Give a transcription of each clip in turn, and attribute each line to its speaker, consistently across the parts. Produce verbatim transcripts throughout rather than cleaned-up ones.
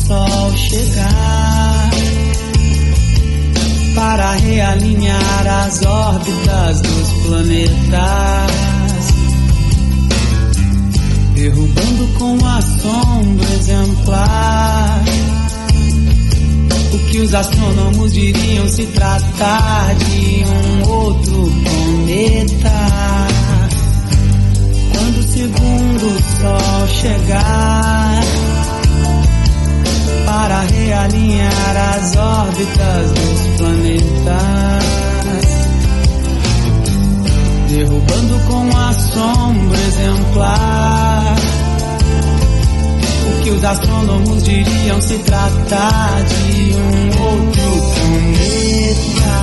Speaker 1: sol chegar para realinhar as órbitas dos planetas, derrubando com assombro exemplar o que os astrônomos diriam se tratar de um outro planeta. Quando o segundo sol chegar para realinhar as órbitas dos planetas, derrubando com assombro exemplar o que os astrônomos diriam se tratar de um outro planeta.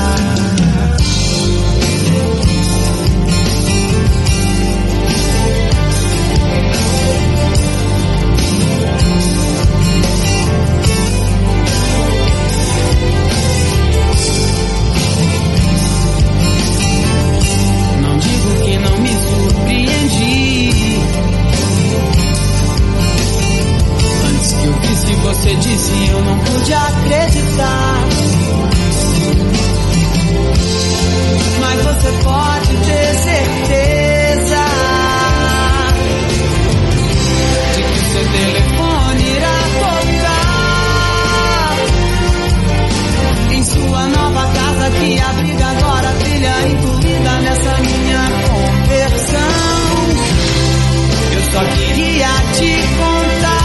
Speaker 1: Se você disse, eu não pude acreditar. Mas você pode ter certeza de que seu telefone irá tocar em sua nova casa que abriga agora a trilha incluída nessa minha conversão. Eu só queria te contar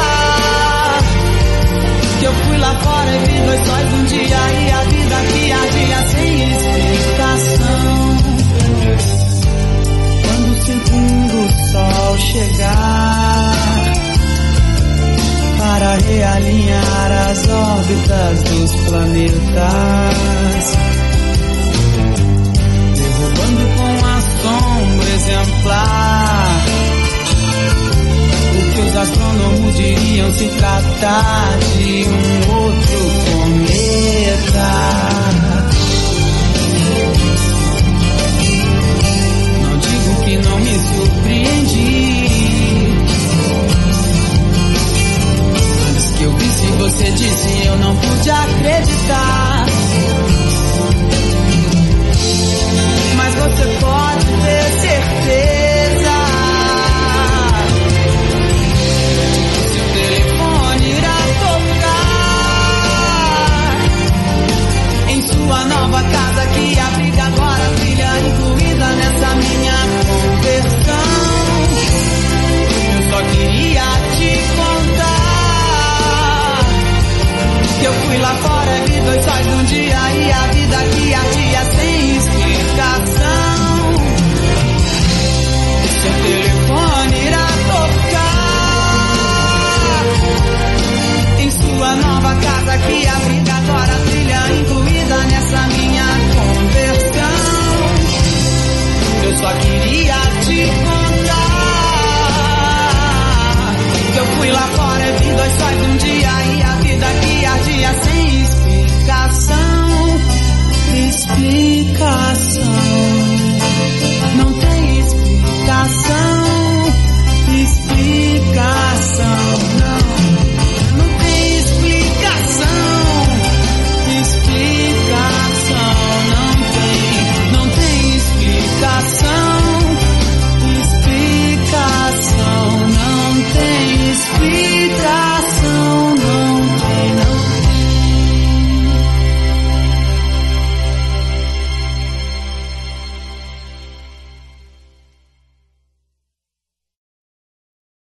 Speaker 1: que eu fui lá fora e vi dois sóis um dia e a vida que agia sem explicação. Quando o segundo sol chegar para realinhar as órbitas dos planetas, derrubando com assombro exemplar o que os astrônomos diriam se tratar de um outro planeta. Não digo que não me surpreendi. Antes que eu visse, você disse, eu não pude acreditar. Mas você pode ter certeza sua nova casa que abriga agora a trilha incluída nessa minha conversão. Eu só queria te contar que eu fui lá fora e vi dois sóis um dia e a vida que agia sem explicação. Seu